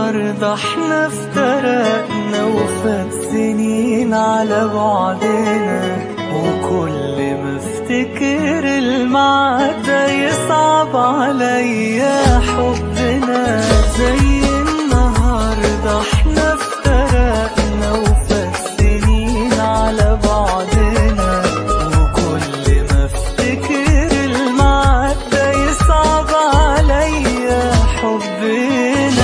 النهاردة احنا افترقنا وفات سنين على بعدنا، وكل ما افتكر الميعاد ده يصعب عليا حبنا. زي النهاردة احنا افترقنا وفات سنين على بعدنا، وكل ما افتكر الميعاد ده يصعب عليا حبنا.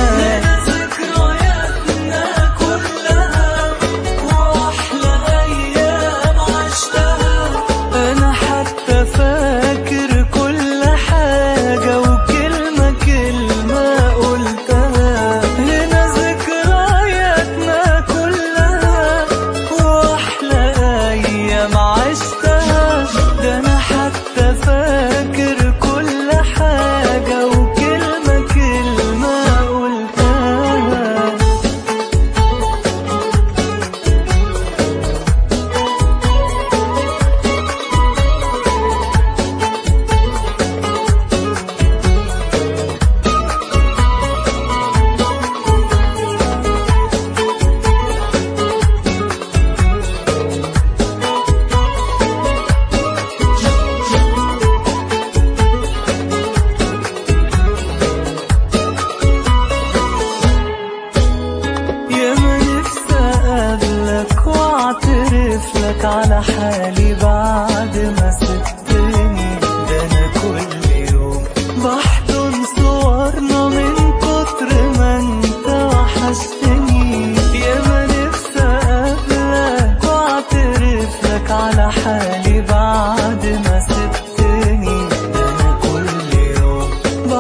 واعترف لك على حالي بعد ما سبتني، ده انا كل يوم بحضن صورنا من كتر ما انت وحشتني. ياما نفسي اقابلك واعترف لك على حالي بعد ما سبتني، ده انا كل يوم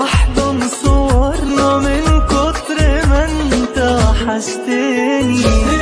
بحضن صورنا من كتر ما انت وحشتني.